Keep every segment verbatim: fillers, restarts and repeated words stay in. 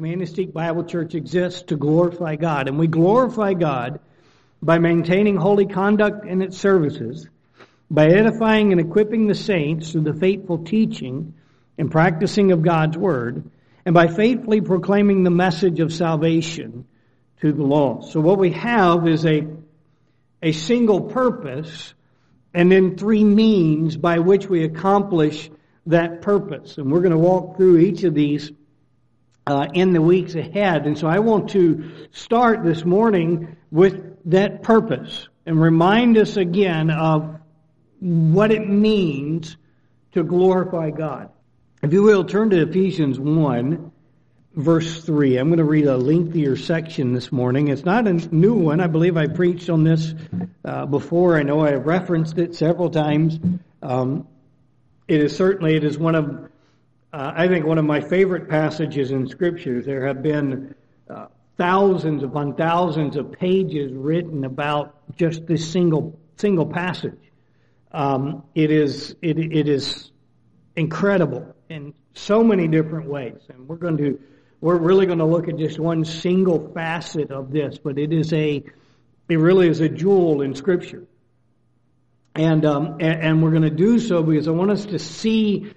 Manistique Bible Church exists to glorify God. And we glorify God by maintaining holy conduct in its services, by edifying and equipping the saints through the faithful teaching and practicing of God's Word, and by faithfully proclaiming the message of salvation to the lost. So what we have is a, a single purpose and then three means by which we accomplish that purpose. And we're going to walk through each of these uh, in the weeks ahead. And so I want to start this morning with that purpose and remind us again of what it means to glorify God. If you will, turn to Ephesians one, verse three. I'm going to read a lengthier section this morning. It's not a new one. I believe I preached on this uh, before. I know I have referenced it several times. Um, it is certainly, it is one of, uh, I think, one of my favorite passages in Scripture. There have been uh, thousands upon thousands of pages written about just this single single passage. Um, it is it it is incredible in so many different ways, and we're going to we're really going to look at just one single facet of this, but it is a it really is a jewel in Scripture, and um, and, and we're going to do so because I want us to see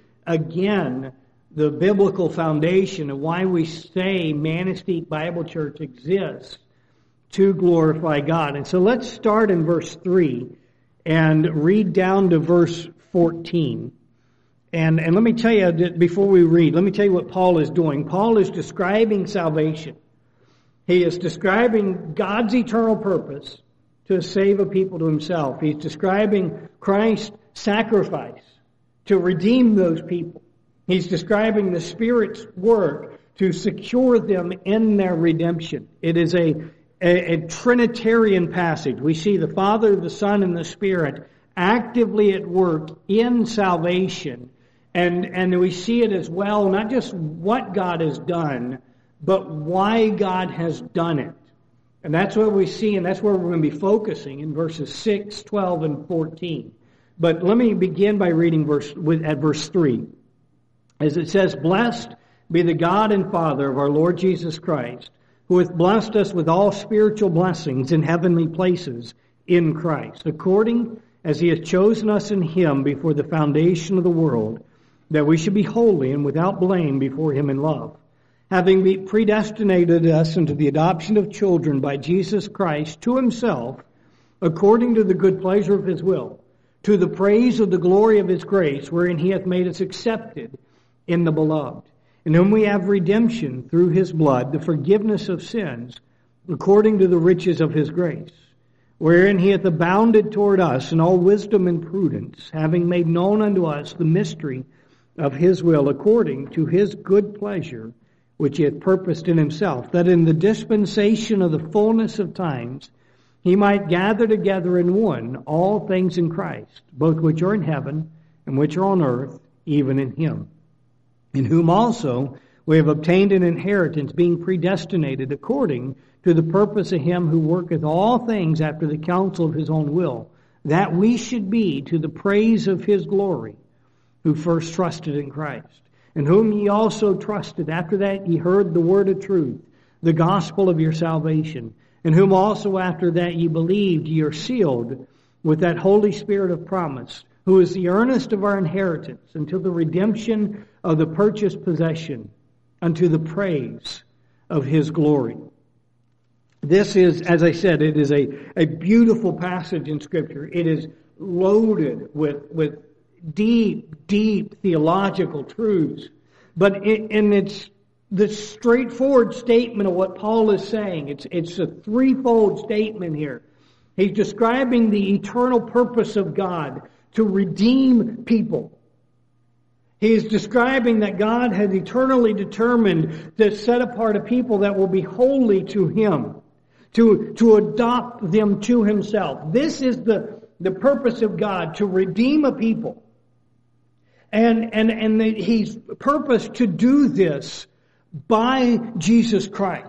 again the biblical foundation of why we say Manistique Bible Church exists to glorify God. And so let's start in verse three and read down to verse fourteen. And, and let me tell you, that before we read, let me tell you what Paul is doing. Paul is describing salvation. He is describing God's eternal purpose to save a people to himself. He's describing Christ's sacrifice to redeem those people. He's describing the Spirit's work to secure them in their redemption. It is a, a, a Trinitarian passage. We see the Father, the Son, and the Spirit actively at work in salvation. And, and we see it as well, not just what God has done, but why God has done it. And that's what we see, and that's where we're going to be focusing in verses six, twelve, and fourteen. But let me begin by reading verse with, at verse three. As it says, "Blessed be the God and Father of our Lord Jesus Christ, who hath blessed us with all spiritual blessings in heavenly places in Christ, according as he hath chosen us in him before the foundation of the world, that we should be holy and without blame before him in love, having predestinated us unto the adoption of children by Jesus Christ to himself, according to the good pleasure of his will, to the praise of the glory of his grace, wherein he hath made us accepted in the beloved, in whom we have redemption through his blood, the forgiveness of sins, according to the riches of his grace, wherein he hath abounded toward us in all wisdom and prudence, having made known unto us the mystery of his will, according to his good pleasure, which he hath purposed in himself, that in the dispensation of the fullness of times he might gather together in one all things in Christ, both which are in heaven and which are on earth, even in him, in whom also we have obtained an inheritance, being predestinated according to the purpose of him who worketh all things after the counsel of his own will, that we should be to the praise of his glory, who first trusted in Christ, in whom ye also trusted, after that ye heard the word of truth, the gospel of your salvation, in whom also after that ye believed, ye are sealed with that Holy Spirit of promise, who is the earnest of our inheritance, until the redemption of the purchased possession, unto the praise of his glory." This is, as I said, it is a, a beautiful passage in Scripture. It is loaded with, with deep, deep theological truths. But it, and it's the straightforward statement of what Paul is saying. It's, it's a threefold statement here. He's describing the eternal purpose of God to redeem people. He is describing that God has eternally determined to set apart a people that will be holy to him, to, to adopt them to himself. This is the, the purpose of God, to redeem a people. And, and, and the, he's purposed to do this by Jesus Christ.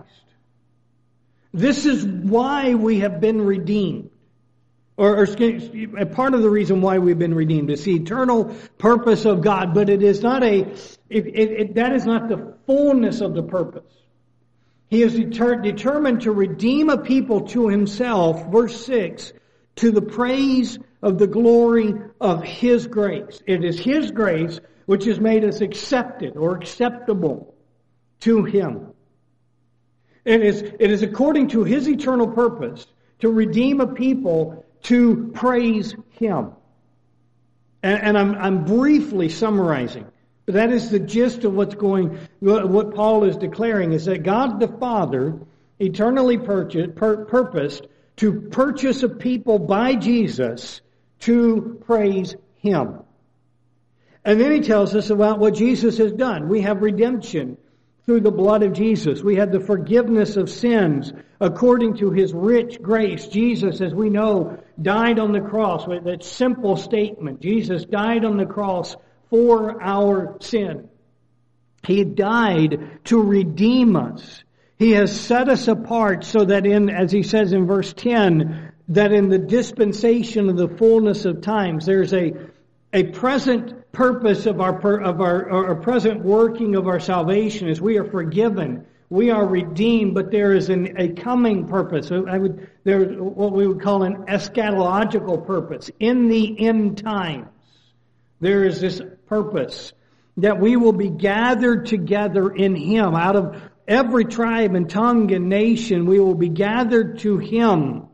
This is why we have been redeemed. Or, or a part of the reason why we've been redeemed is the eternal purpose of God, but it is not a, it, it, it, that is not the fullness of the purpose. He is deter- determined to redeem a people to himself, verse six, to the praise of the glory of his grace. It is his grace which has made us accepted or acceptable to him. It is, it is according to his eternal purpose to redeem a people to praise him. And, and I'm, I'm briefly summarizing. But that is the gist of what's going, what Paul is declaring, is that God the Father eternally purchased, pur- purposed to purchase a people by Jesus to praise him. And then he tells us about what Jesus has done. We have redemption through the blood of Jesus. We have the forgiveness of sins according to his rich grace. Jesus, as we know, died on the cross with that simple statement. Jesus died on the cross for our sin. He died to redeem us. He has set us apart so that in, as he says in verse ten, that in the dispensation of the fullness of times, there's a, a present purpose of our, of our, our present working of our salvation is we are forgiven. We are redeemed, but there is an, a coming purpose. I would, there's what we would call an eschatological purpose. In the end times, there is this purpose that we will be gathered together in him. Out of every tribe and tongue and nation, we will be gathered to him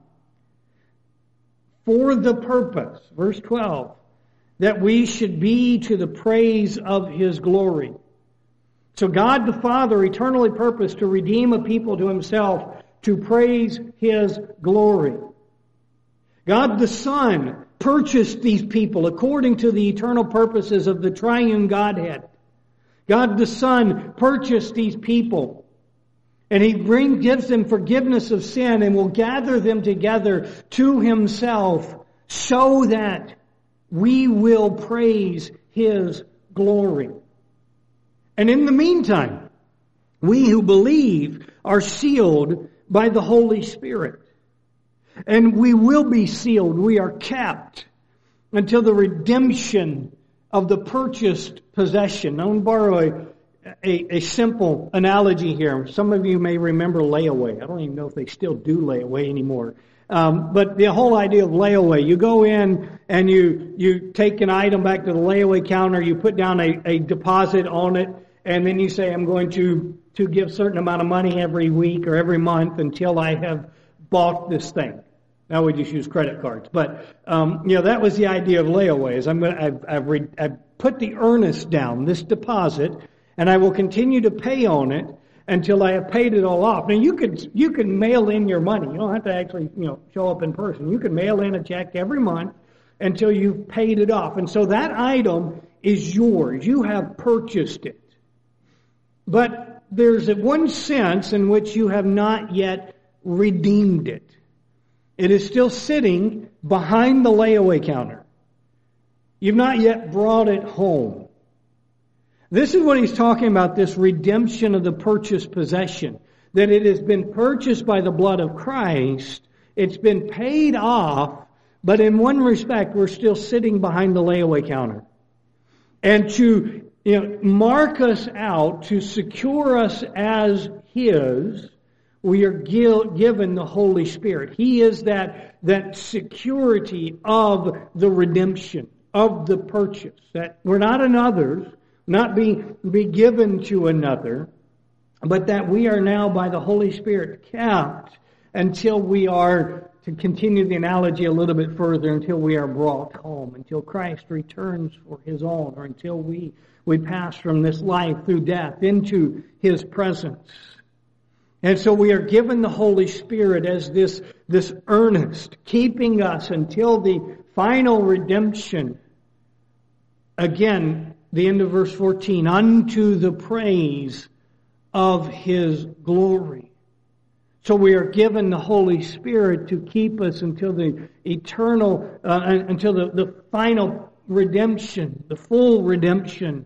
for the purpose, verse twelve, that we should be to the praise of his glory. So God the Father eternally purposed to redeem a people to himself to praise his glory. God the Son purchased these people according to the eternal purposes of the triune Godhead. God the Son purchased these people. And he brings, gives them forgiveness of sin and will gather them together to himself so that we will praise his glory. And in the meantime, we who believe are sealed by the Holy Spirit. And we will be sealed. We are kept until the redemption of the purchased possession. I want to borrow a, a, a simple analogy here. Some of you may remember layaway. I don't even know if they still do layaway anymore. Um, but the whole idea of layaway, you go in and you you take an item back to the layaway counter, you put down a, a deposit on it, and then you say, I'm going to, to give a certain amount of money every week or every month until I have bought this thing. Now we just use credit cards. But, um, you know, that was the idea of layaways. I'm going to, I've, I've, re, I've put the earnest down, this deposit, and I will continue to pay on it until I have paid it all off. Now you could, you can mail in your money. You don't have to actually, you know, show up in person. You can mail in a check every month until you've paid it off. And so that item is yours. You have purchased it. But there's one sense in which you have not yet redeemed it. It is still sitting behind the layaway counter. You've not yet brought it home. This is what he's talking about, this redemption of the purchased possession. That it has been purchased by the blood of Christ. It's been paid off, but in one respect, we're still sitting behind the layaway counter. And to, you know, mark us out, to secure us as his, we are given the Holy Spirit. He is that, that security of the redemption, of the purchase. That we're not another's, not be, be given to another, but that we are now by the Holy Spirit kept until we are, to continue the analogy a little bit further, until we are brought home, until Christ returns for his own, or until we, we pass from this life through death into his presence. And so we are given the Holy Spirit as this, this earnest, keeping us until the final redemption. Again, the end of verse fourteen, unto the praise of his glory. So we are given the Holy Spirit to keep us until the eternal, uh, until the, the final redemption, the full redemption.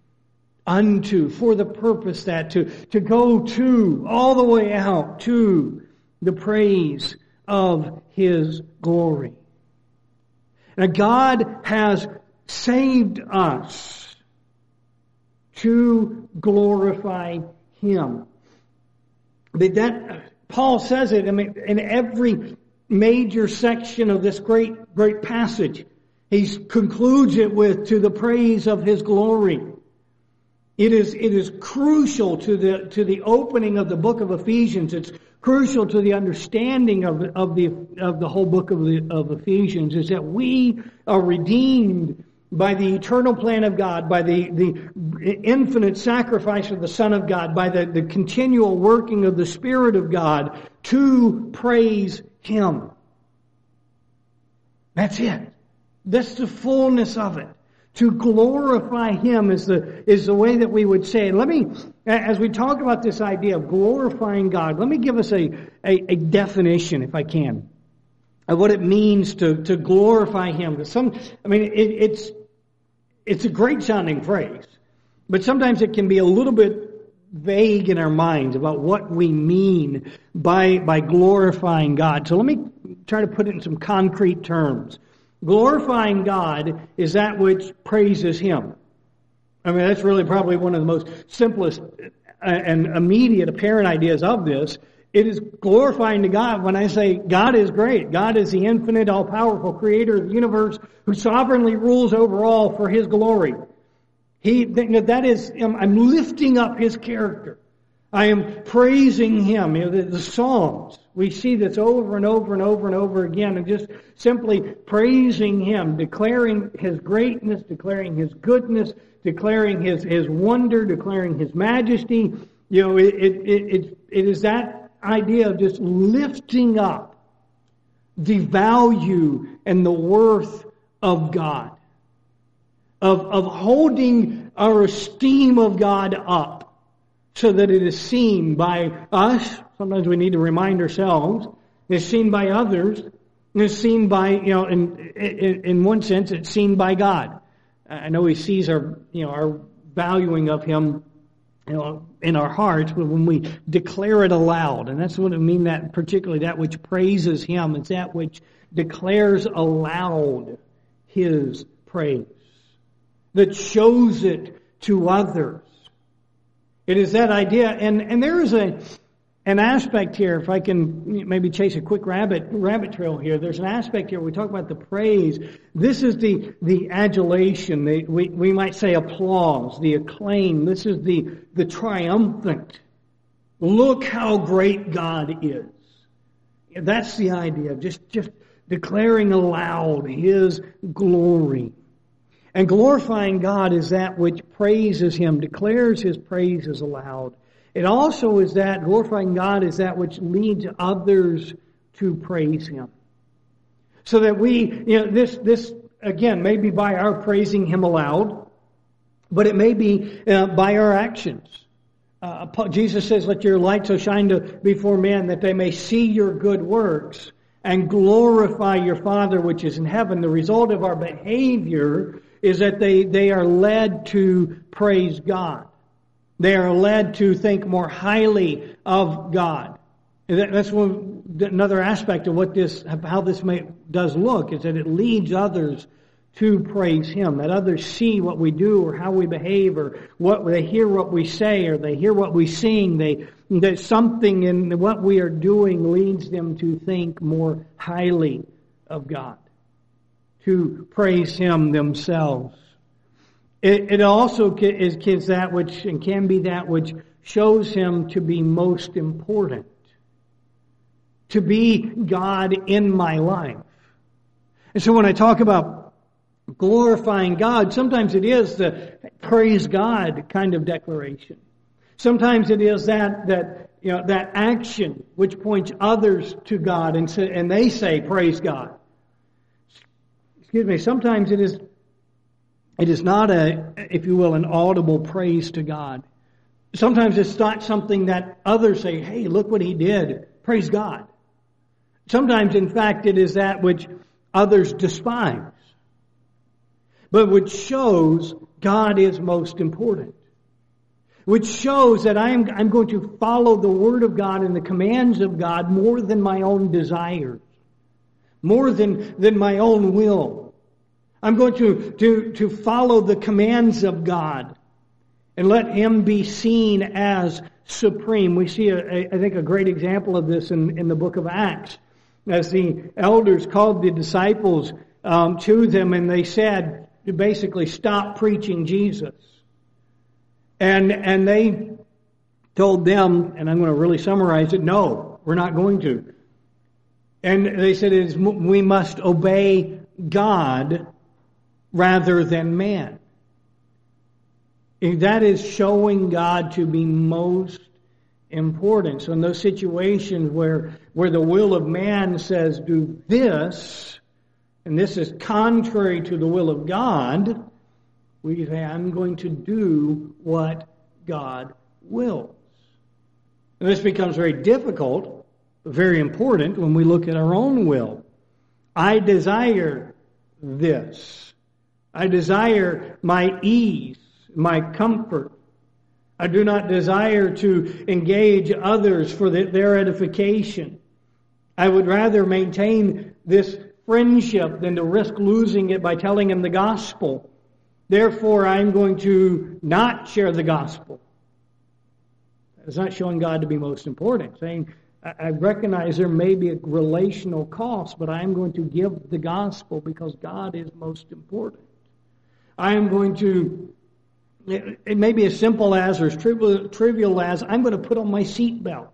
Unto, for the purpose that to, to go to, all the way out to the praise of his glory. Now God has saved us to glorify him. That, that Paul says it, I mean, in every major section of this great, great passage. He concludes it with, to the praise of His glory. It is, it is crucial to the, to the opening of the book of Ephesians. It's crucial to the understanding of, of the, of the whole book of, the, of Ephesians, is that we are redeemed by the eternal plan of God, by the, the infinite sacrifice of the Son of God, by the, the continual working of the Spirit of God to praise Him. That's it. That's the fullness of it. To glorify Him is the, is the way that we would say it. Let me, as we talk about this idea of glorifying God, let me give us a, a, a definition, if I can, of what it means to, to glorify Him. Because some, I mean, it, it's, it's a great sounding phrase, but sometimes it can be a little bit vague in our minds about what we mean by, by glorifying God. So let me try to put it in some concrete terms. Glorifying God is that which praises Him. I mean, that's really probably one of the most simplest and immediate apparent ideas of this. It is glorifying to God when I say God is great. God is the infinite, all-powerful creator of the universe who sovereignly rules over all for His glory. He, that is, I'm lifting up His character. I am praising Him. You know, the, the Psalms, we see this over and over and over and over again, and just simply praising Him, declaring His greatness, declaring His goodness, declaring His, His wonder, declaring His majesty. You know, it, it, it, it is that idea of just lifting up the value and the worth of God. Of, of holding our esteem of God up so that it is seen by us. Sometimes we need to remind ourselves. It's seen by others. It's seen by, you know, in, in, in one sense, it's seen by God. I know He sees our, you know, our valuing of Him, you know, in our hearts, but when we declare it aloud, and that's what I mean, that particularly that which praises Him, it's that which declares aloud His praise, that shows it to others. It is that idea, and, and there is a an aspect here, if I can maybe chase a quick rabbit rabbit trail here, there's an aspect here, we talk about the praise. This is the, the adulation, the, we, we might say applause, the acclaim. This is the, the triumphant. Look how great God is. That's the idea, just, just declaring aloud His glory. And glorifying God is that which praises Him, declares His praises aloud. It also is that, glorifying God is that which leads others to praise Him. So that we, you know, this, this again, may be by our praising Him aloud, but it may be uh, by our actions. Uh, Jesus says, let your light so shine to, before men that they may see your good works and glorify your Father which is in heaven. The result of our behavior is that they, they are led to praise God. They are led to think more highly of God. And that, that's one, another aspect of what this, how this may, does look, is that it leads others to praise Him. That others see what we do or how we behave, or what they hear what we say, or they hear what we sing. They, that something in what we are doing leads them to think more highly of God, to praise Him themselves. It, it also is, is that which, and can be that which shows Him to be most important. To be God in my life. And so when I talk about glorifying God, sometimes it is the praise God kind of declaration. Sometimes it is that, that, you know, that action which points others to God and say, and they say, praise God. Excuse me, sometimes it is It is not a, if you will, an audible praise to God. Sometimes it's not something that others say, hey, look what He did. Praise God. Sometimes, in fact, it is that which others despise, but which shows God is most important. Which shows that I'm, I'm going to follow the Word of God and the commands of God more than my own desires. More than, than my own will. I'm going to, to, to follow the commands of God and let Him be seen as supreme. We see, a, a, I think, a great example of this in, in the book of Acts. As the elders called the disciples um, to them, and they said, basically, stop preaching Jesus. And and they told them, and I'm going to really summarize it, no, we're not going to. And they said, it is, we must obey God rather than man. And that is showing God to be most important. So in those situations where, where the will of man says, do this, and this is contrary to the will of God, we say, I'm going to do what God wills. And this becomes very difficult, very important when we look at our own will. I desire this. I desire my ease, my comfort. I do not desire to engage others for the, their edification. I would rather maintain this friendship than to risk losing it by telling them the gospel. Therefore, I'm going to not share the gospel. It's not showing God to be most important. Saying, I recognize there may be a relational cost, but I'm going to give the gospel because God is most important. I am going to, it may be as simple as or as trivial, trivial as, I'm going to put on my seatbelt.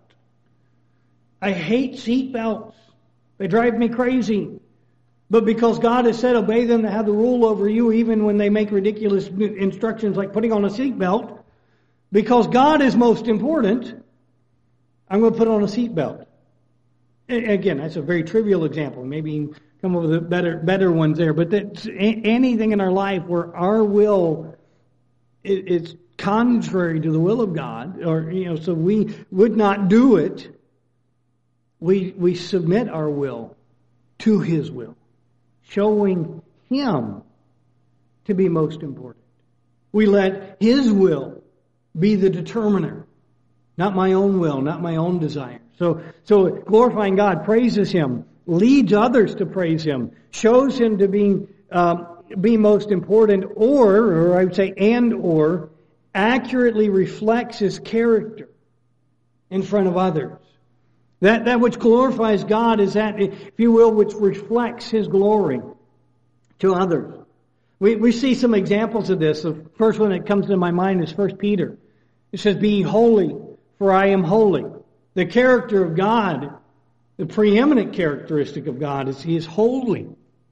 I hate seatbelts. They drive me crazy. But because God has said, obey them to have the rule over you, even when they make ridiculous instructions like putting on a seatbelt, because God is most important, I'm going to put on a seatbelt. Again, that's a very trivial example. Maybe you can come up with better, better ones there. But that's anything in our life where our will is contrary to the will of God, or you know, so we would not do it. We we submit our will to His will, showing Him to be most important. We let His will be the determiner, not my own will, not my own desire. So, so glorifying God praises Him, leads others to praise Him, shows Him to be um, be most important, or, or I would say, and or, accurately reflects His character in front of others. That that which glorifies God is that, if you will, which reflects His glory to others. We we see some examples of this. The first one that comes to my mind is First Peter. It says, "Be holy, for I am holy." The character of God, the preeminent characteristic of God, is He is holy.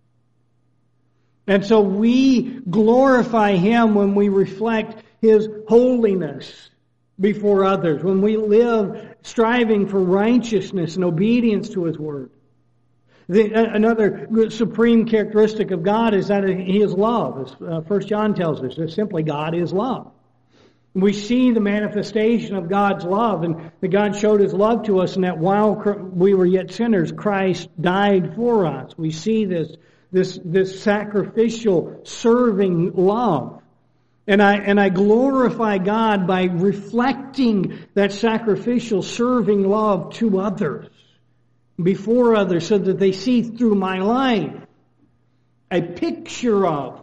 And so we glorify Him when we reflect His holiness before others, when we live striving for righteousness and obedience to His Word. The, another supreme characteristic of God is that He is love. As uh, First John tells us, that simply God is love. We see the manifestation of God's love, and that God showed His love to us, and that while we were yet sinners, Christ died for us. We see this this this sacrificial, serving love. And I and I glorify God by reflecting that sacrificial, serving love to others, before others, so that they see through my life a picture of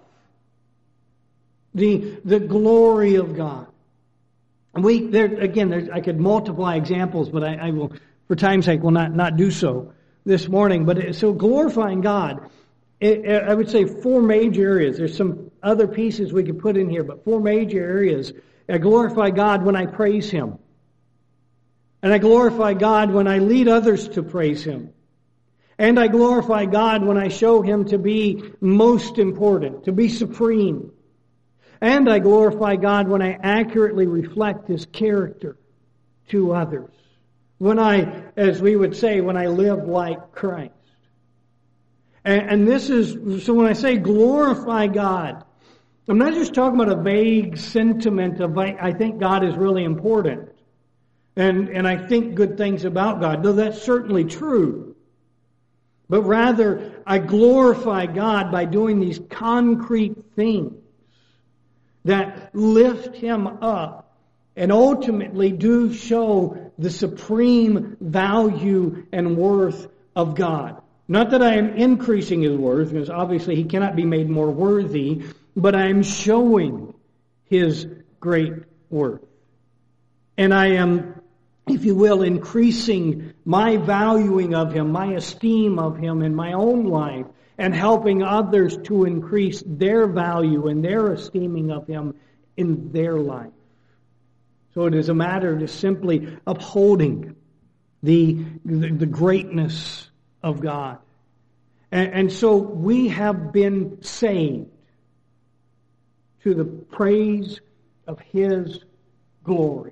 the the glory of God. And we there again, there, I could multiply examples, but I, I will, for time's sake, will not not do so this morning. But it, so glorifying God, it, I would say four major areas. There's some other pieces we could put in here, but four major areas. I glorify God when I praise Him. And I glorify God when I lead others to praise Him. And I glorify God when I show Him to be most important, to be supreme. And I glorify God when I accurately reflect His character to others. When I, as we would say, when I live like Christ. And, and this is, so when I say glorify God, I'm not just talking about a vague sentiment of, I, I think God is really important. And, and I think good things about God. Though that's certainly true. But rather, I glorify God by doing these concrete things that lift Him up and ultimately do show the supreme value and worth of God. Not that I am increasing His worth, because obviously He cannot be made more worthy, but I am showing His great worth. And I am, if you will, increasing my valuing of Him, my esteem of Him in my own life, and helping others to increase their value and their esteeming of Him in their life. So it is a matter of just simply upholding the, the, the greatness of God. And, and so we have been saved to the praise of His glory.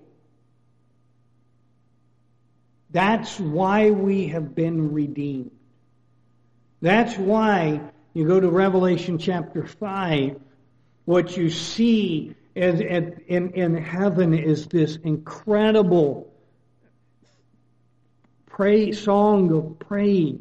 That's why we have been redeemed. That's why you go to Revelation chapter five, what you see as, as, in, in heaven is this incredible praise, song of praise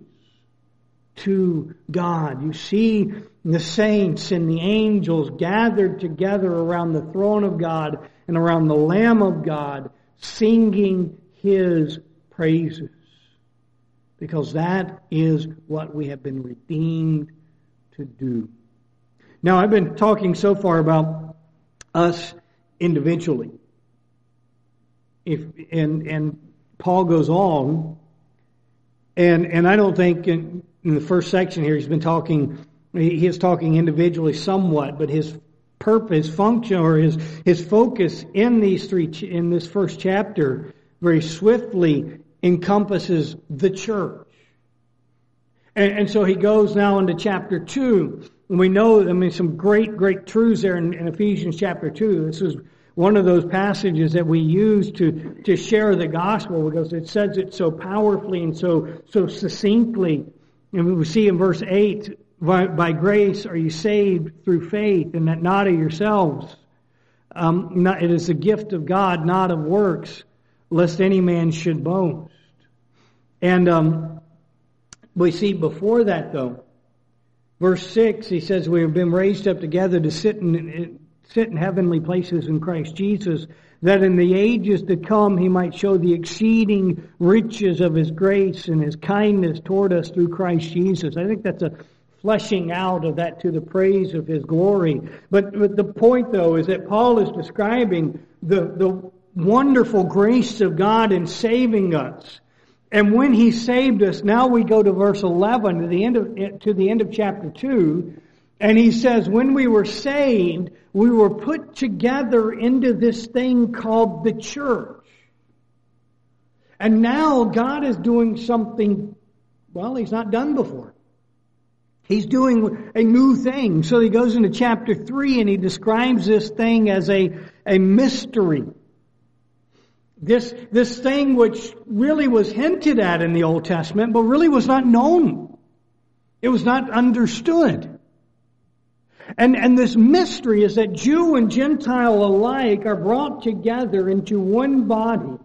to God. You see the saints and the angels gathered together around the throne of God and around the Lamb of God, singing His praises. Because that is what we have been redeemed to do. Now, I've been talking so far about us individually. If and and Paul goes on, and and I don't think in, in the first section here he's been talking. He is talking individually somewhat, but his purpose, function, or his his focus in these three in this first chapter very swiftly encompasses the church. And, and so he goes now into chapter two. And we know, I mean, some great, great truths there in, in Ephesians chapter two. This is one of those passages that we use to, to share the gospel because it says it so powerfully and so, so succinctly. And we see in verse eight, by, by grace are you saved through faith, and that not of yourselves. Um, not, it is the gift of God, not of works, lest any man should boast. And um, we see before that, though, verse six, he says, we have been raised up together to sit in, sit in heavenly places in Christ Jesus, that in the ages to come He might show the exceeding riches of His grace and His kindness toward us through Christ Jesus. I think that's a fleshing out of that to the praise of His glory. But, but the point, though, is that Paul is describing the, the wonderful grace of God in saving us. And when He saved us, now we go to verse eleven, to the end of, to the end of chapter two, and he says, when we were saved, we were put together into this thing called the church. And now God is doing something, well, He's not done before. He's doing a new thing. So he goes into chapter three and he describes this thing as a, a mystery. This, this thing which really was hinted at in the Old Testament, but really was not known. It was not understood. And, and this mystery is that Jew and Gentile alike are brought together into one body.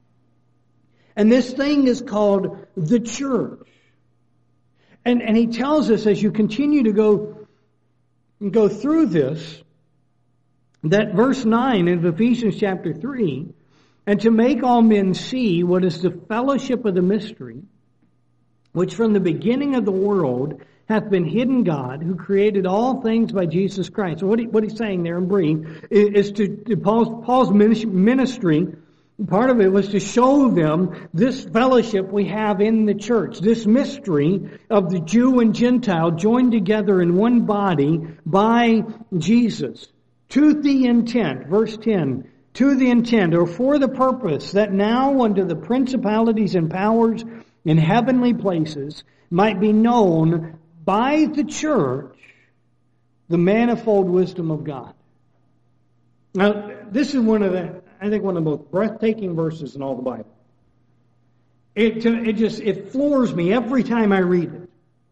And this thing is called the church. And, and he tells us as you continue to go, go through this, that verse nine of Ephesians chapter three, and to make all men see what is the fellowship of the mystery, which from the beginning of the world hath been hidden God, who created all things by Jesus Christ. So what, he, what he's saying there in brief is to, to Paul's, Paul's ministry, part of it was to show them this fellowship we have in the church, this mystery of the Jew and Gentile joined together in one body by Jesus. To the intent, verse ten, to the intent, or for the purpose, that now unto the principalities and powers in heavenly places might be known by the church the manifold wisdom of God. Now, this is one of the, I think, one of the most breathtaking verses in all the Bible. It, it just, it floors me every time I read it.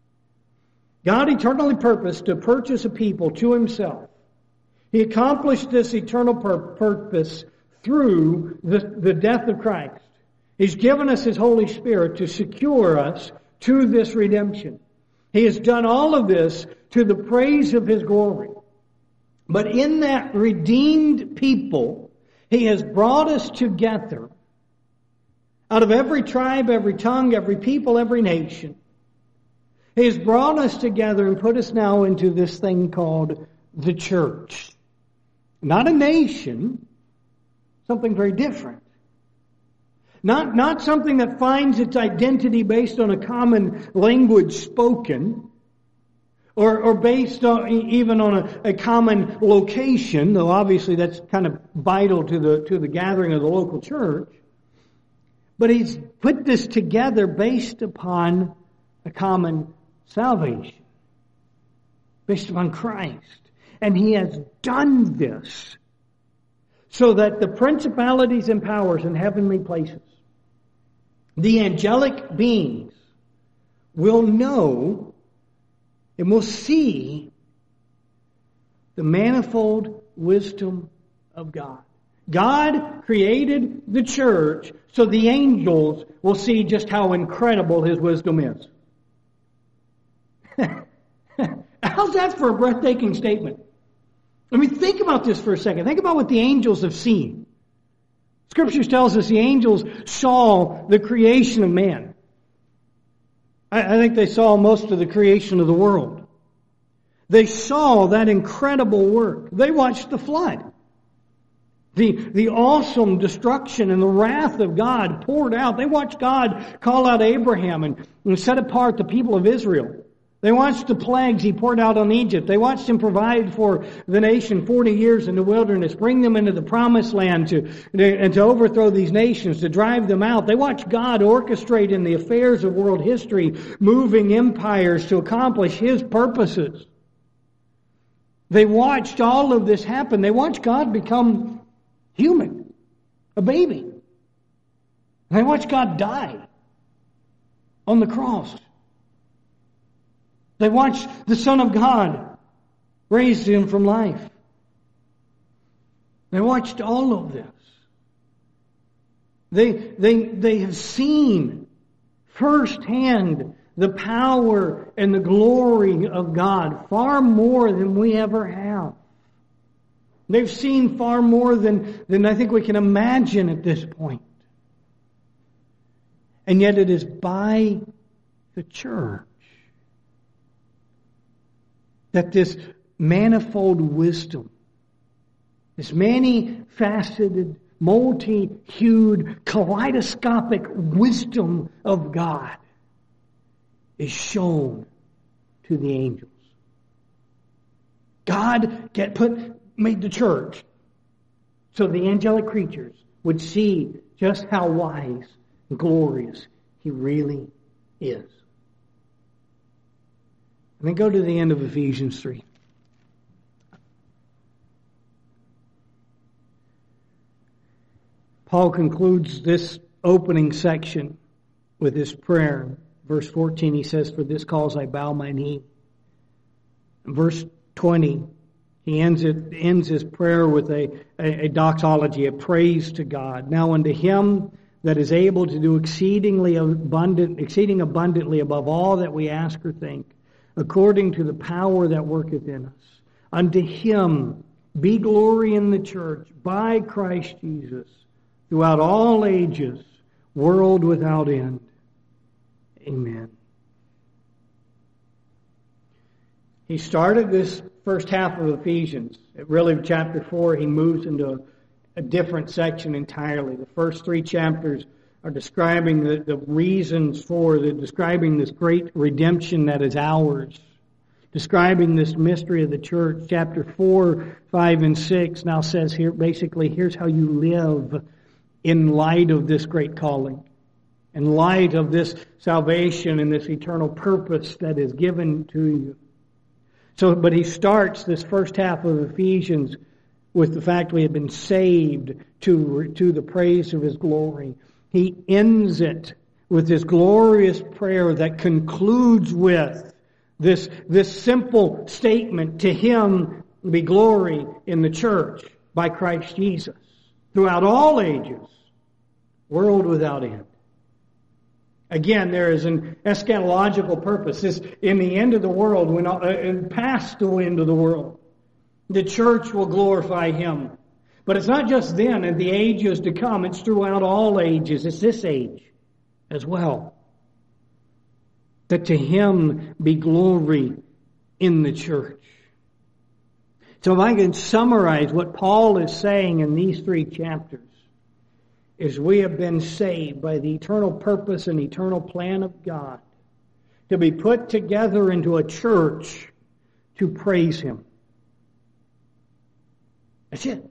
God eternally purposed to purchase a people to Himself. He accomplished this eternal pur- purpose through the, the death of Christ. He's given us His Holy Spirit to secure us to this redemption. He has done all of this to the praise of His glory. But in that redeemed people, He has brought us together out of every tribe, every tongue, every people, every nation. He has brought us together and put us now into this thing called the church. Not a nation, something very different. Not, not something that finds its identity based on a common language spoken, or, or based on, even on a, a common location, though obviously that's kind of vital to the, to the gathering of the local church. But he's put this together based upon a common salvation, based upon Christ. And he has done this so that the principalities and powers in heavenly places, the angelic beings, will know and will see the manifold wisdom of God. God created the church so the angels will see just how incredible His wisdom is. How's that for a breathtaking statement? I mean, think about this for a second. Think about what the angels have seen. Scripture tells us the angels saw the creation of man. I, I think they saw most of the creation of the world. They saw that incredible work. They watched the flood. The, the awesome destruction and the wrath of God poured out. They watched God call out Abraham and, and set apart the people of Israel. They watched the plagues He poured out on Egypt. They watched Him provide for the nation forty years in the wilderness, bring them into the promised land to, to, and to overthrow these nations, to drive them out. They watched God orchestrate in the affairs of world history, moving empires to accomplish His purposes. They watched all of this happen. They watched God become human, a baby. They watched God die on the cross. They watched the Son of God raise Him from life. They watched all of this. They, they, they have seen firsthand the power and the glory of God far more than we ever have. They've seen far more than, than I think we can imagine at this point. And yet it is by the church that this manifold wisdom, this many-faceted, multi-hued, kaleidoscopic wisdom of God is shown to the angels. God get put made the church so the angelic creatures would see just how wise and glorious He really is. And then go to the end of Ephesians three. Paul concludes this opening section with this prayer. Verse fourteen, he says, "For this cause I bow my knee." In verse twenty, he ends it ends his prayer with a, a, a doxology, a praise to God. "Now unto Him that is able to do exceedingly abundant, exceeding abundantly above all that we ask or think, according to the power that worketh in us. Unto Him be glory in the church by Christ Jesus throughout all ages, world without end. Amen." He started this first half of Ephesians. Really, chapter four, he moves into a, a different section entirely. The first three chapters are describing the, the reasons for, the, describing this great redemption that is ours, describing this mystery of the church. Chapter four, five, and six now says here, basically, here's how you live in light of this great calling, in light of this salvation and this eternal purpose that is given to you. So, but he starts this first half of Ephesians with the fact we have been saved to, to the praise of His glory. He ends it with this glorious prayer that concludes with this, this simple statement, "To Him be glory in the church by Christ Jesus throughout all ages, world without end." Again, there is an eschatological purpose. This, in the end of the world, when uh, past the end of the world, the church will glorify Him. But it's not just then, in the ages to come. It's throughout all ages. It's this age as well. That to Him be glory in the church. So if I can summarize what Paul is saying in these three chapters, is we have been saved by the eternal purpose and eternal plan of God to be put together into a church to praise Him. That's it.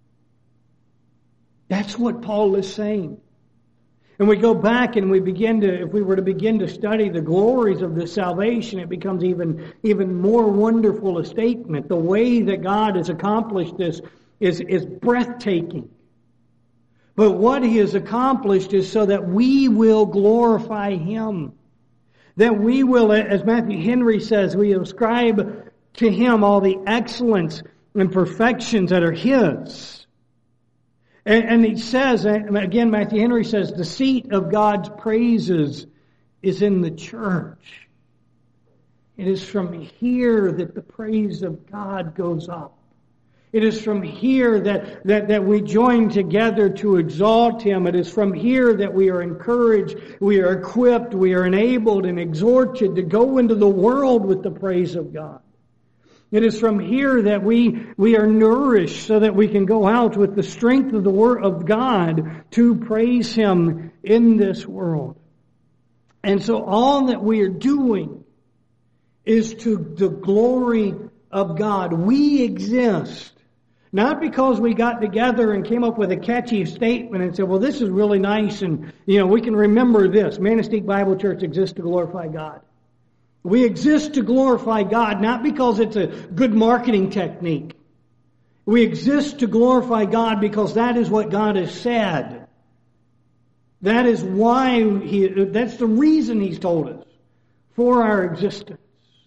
That's what Paul is saying. And we go back and we begin to, if we were to begin to study the glories of this salvation, it becomes even, even more wonderful a statement. The way that God has accomplished this is, is breathtaking. But what He has accomplished is so that we will glorify Him. That we will, as Matthew Henry says, we ascribe to Him all the excellence and perfections that are His. And, and he says, again, Matthew Henry says, the seat of God's praises is in the church. It is from here that the praise of God goes up. It is from here that, that, that we join together to exalt Him. It is from here that we are encouraged, we are equipped, we are enabled and exhorted to go into the world with the praise of God. It is from here that we, we are nourished so that we can go out with the strength of the Word of God to praise Him in this world. And so all that we are doing is to the glory of God. We exist not because we got together and came up with a catchy statement and said, well, this is really nice and, you know, we can remember this. Manistique Bible Church exists to glorify God. We exist to glorify God, not because it's a good marketing technique. We exist to glorify God because that is what God has said. That is why He, that's the reason He's told us for our existence.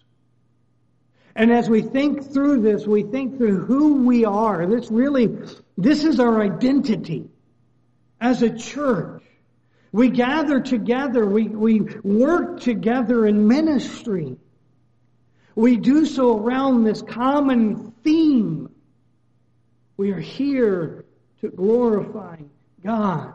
And as we think through this, we think through who we are. This really, this is our identity as a church. We gather together. We, we work together in ministry. We do so around this common theme. We are here to glorify God.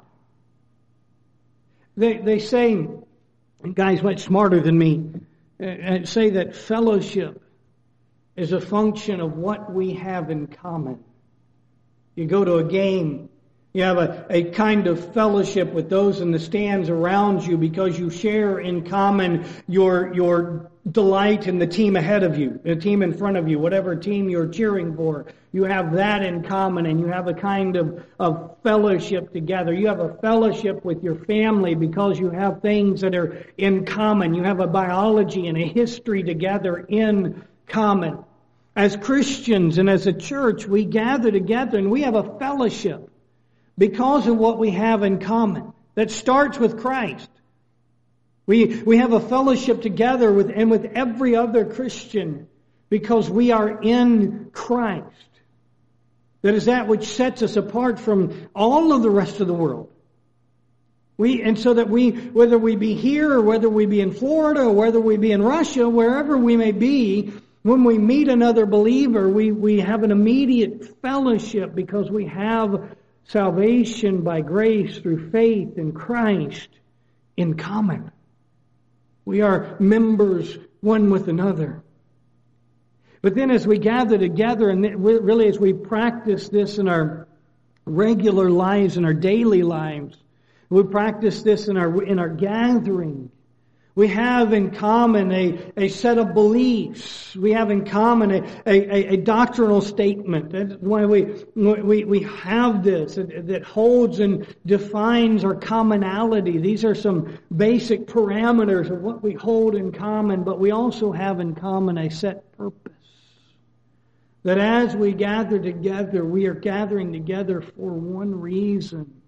They, they say, guys much smarter than me, uh, say that fellowship is a function of what we have in common. You go to a game, you have a, a kind of fellowship with those in the stands around you because you share in common your, your delight in the team ahead of you, the team in front of you, whatever team you're cheering for. You have that in common and you have a kind of, of fellowship together. You have a fellowship with your family because you have things that are in common. You have a biology and a history together in common. As Christians and as a church, we gather together and we have a fellowship because of what we have in common. That starts with Christ. We, we have a fellowship together with, and with every other Christian because we are in Christ. That is that which sets us apart from all of the rest of the world. We, and so that we, whether we be here or whether we be in Florida or whether we be in Russia, wherever we may be, when we meet another believer, we, we have an immediate fellowship because we have salvation by grace through faith in Christ in common. We are members one with another. But then as we gather together, and really as we practice this in our regular lives, in our daily lives, we practice this in our in our gathering, we have in common a, a set of beliefs. We have in common a, a, a doctrinal statement. That's why we, we, we have this that holds and defines our commonality. These are some basic parameters of what we hold in common, but we also have in common a set purpose. That as we gather together, we are gathering together for one reason: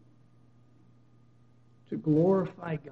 to glorify God.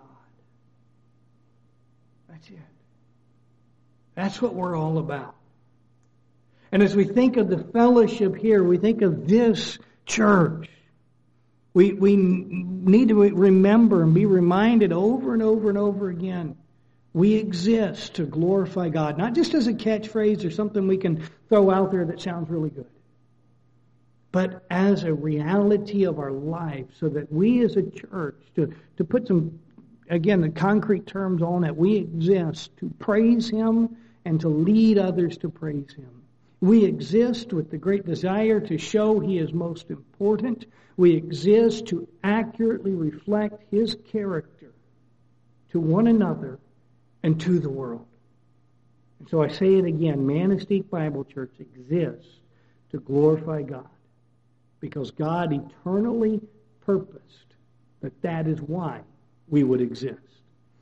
That's it. That's what we're all about. And as we think of the fellowship here, we think of this church. We, we need to remember and be reminded over and over and over again. We exist to glorify God. Not just as a catchphrase or something we can throw out there that sounds really good, but as a reality of our life, so that we as a church, to, to put some, again, the concrete terms on it, we exist to praise Him and to lead others to praise Him. We exist with the great desire to show He is most important. We exist to accurately reflect His character to one another and to the world. And so I say it again, Manistee Bible Church exists to glorify God, because God eternally purposed that that is why we would exist.